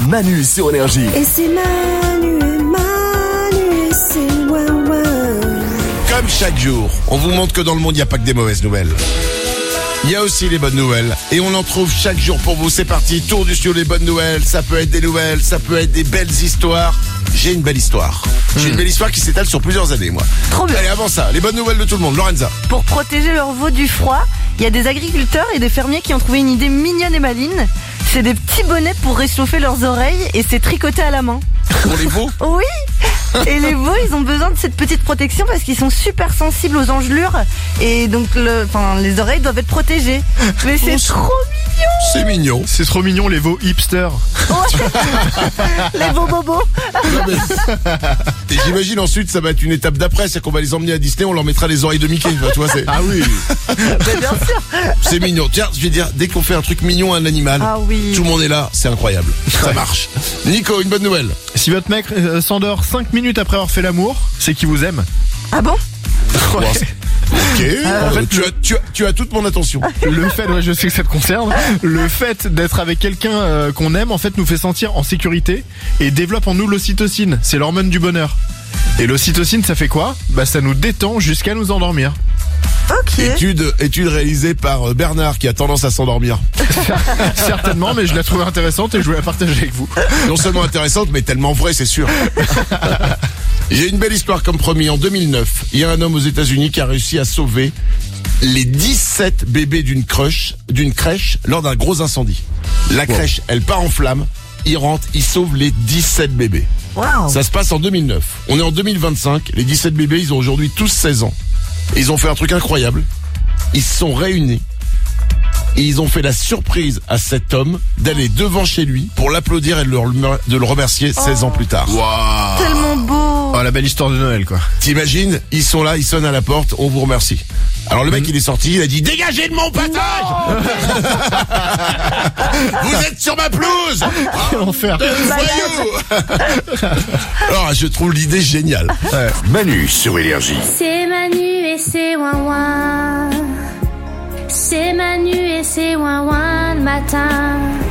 Manu sur Énergie. Et c'est Manu, c'est ouin. Comme chaque jour, on vous montre que dans le monde, il n'y a pas que des mauvaises nouvelles. Il y a aussi les bonnes nouvelles. Et on en trouve chaque jour pour vous. C'est parti, tour du studio, les bonnes nouvelles. Ça peut être des nouvelles, ça peut être des belles histoires. J'ai une belle histoire. J'ai une belle histoire qui s'étale sur plusieurs années, moi. Trop bien. Allez, avant ça, les bonnes nouvelles de tout le monde. Lorenza. Pour protéger leurs veaux du froid, il y a des agriculteurs et des fermiers qui ont trouvé une idée mignonne et maligne. C'est des petits bonnets pour réchauffer leurs oreilles et c'est tricoté à la main. Pour les veaux. Oui. Et les veaux, ils ont besoin de cette petite protection parce qu'ils sont super sensibles aux engelures et donc les oreilles doivent être protégées. Mais c'est trop mignon. C'est mignon. C'est trop mignon les veaux hipsters. Les veaux bobos. Et j'imagine ensuite, ça va être une étape d'après. C'est qu'on va les emmener à Disney, on leur mettra les oreilles de Mickey. Enfin, tu vois, c'est... Ah oui. Mais bien sûr. C'est mignon. Tiens, je vais dire, dès qu'on fait un truc mignon à un animal, Ah oui. tout le monde est là, c'est incroyable. Ça marche. Nico, une bonne nouvelle. Si votre mec s'endort 5 minutes après avoir fait l'amour, c'est qu'il vous aime. Ah bon? Ok. En fait, tu as toute mon attention. Le fait, ouais, je sais que ça te concerne. Le fait d'être avec quelqu'un qu'on aime, en fait, nous fait sentir en sécurité et développe en nous l'ocytocine. C'est l'hormone du bonheur. Et l'ocytocine, ça fait quoi? Bah, ça nous détend jusqu'à nous endormir. Ok. Étude réalisée par Bernard qui a tendance à s'endormir. Certainement, mais je la trouve intéressante et je voulais la partager avec vous. Non seulement intéressante, mais tellement vraie, c'est sûr. J'ai une belle histoire comme promis. En 2009, il y a un homme aux États-Unis qui a réussi à sauver les 17 bébés d'une crèche lors d'un gros incendie. La crèche, elle part en flammes. Il rentre, il sauve les 17 bébés. Wow. Ça se passe en 2009. On est en 2025. Les 17 bébés, ils ont aujourd'hui tous 16 ans. Et ils ont fait un truc incroyable. Ils se sont réunis. Et ils ont fait la surprise à cet homme d'aller devant chez lui pour l'applaudir et de le remercier 16 ans plus tard. Waouh. Tellement beau. Oh, la belle histoire de Noël, quoi. T'imagines, ils sont là, ils sonnent à la porte, on vous remercie. Alors le mec il est sorti, il a dit dégagez de mon passage. Vous êtes sur ma pelouse. Quel enfer. Voyou. Alors je trouve l'idée géniale. Ouais. Manu sur Énergie. C'est Manu et c'est ouin. C'est Manu et c'est ouin le matin.